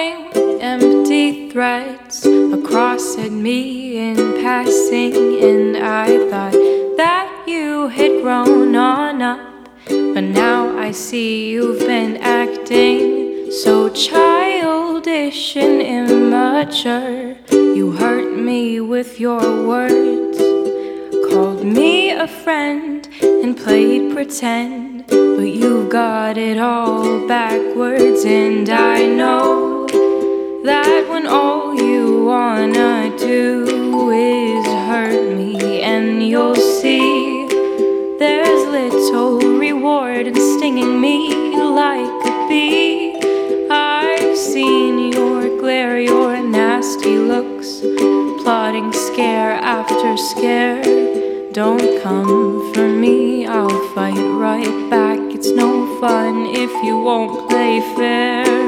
throwing empty threats across at me in passing, and I thought that you had grown on up, but now I see you've been acting so childish and immature. You hurt me with your words, called me a friend and played pretend, but you got it all backwards. And I know that when all you wanna do is hurt me, and you'll see there's little reward in stinging me like a bee. I've seen your glare, your nasty looks, plotting scare after scare. Don't come for me, I'll fight right back. It's no fun if you won't play fair.